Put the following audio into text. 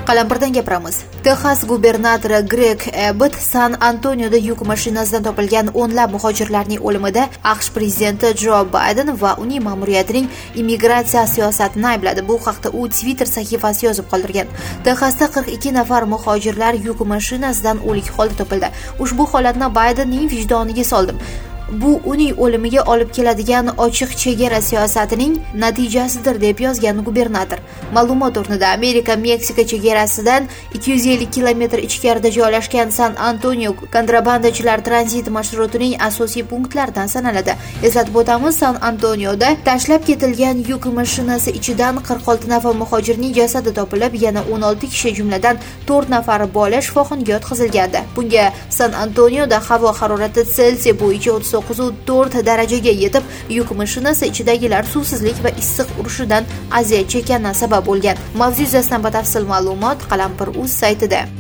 Qalampirdan gapiramiz. Texas gubernatori Greg Abbott San Antonioda yuk mashinasidan topilgan o'nlab muhojirlarning o'limida AQSh prezidenti Jo Bayden va uning ma'muriyatining immigratsiya siyosatini aybladi. Bu haqda u Twitter sahifasida yozib qoldirgan. Texasda 42 nafar muhojirlar yuk mashinasidan o'lik holda topildi. Ushbu holatni Baydenning vijdoniga soldim. Bu uning o'limiga olib keladigan ochiq chegara siyosatining natijasidir deb yozgan gubernator. Ma'lumot o'rnida Amerika-Meksika chegarasidan 250 kilometr ichkarida joylashgan San Antonio kontrabandachilar tranzit marshrutining asosiy punktlaridan sanaladi. Eslatib o'tamiz, San Antonioda tashlab ketilgan yuk mashinasi ichidan 46 nafar muhojirning jasadi topilib, yana 16 kishi jumladan 4 nafar bola shifoxonaga yotqizilgandi. Bunga San Antonioda havo harorati Selsiy bo'yicha 39.4 darajaga yetib, yuk mashinasi ichidagilar suvsizlik va issiq urishidan aziyat chekkani sabab bo'lgan. Mavzu yuzasidan batafsil ma'lumot Qalampir.uz saytida.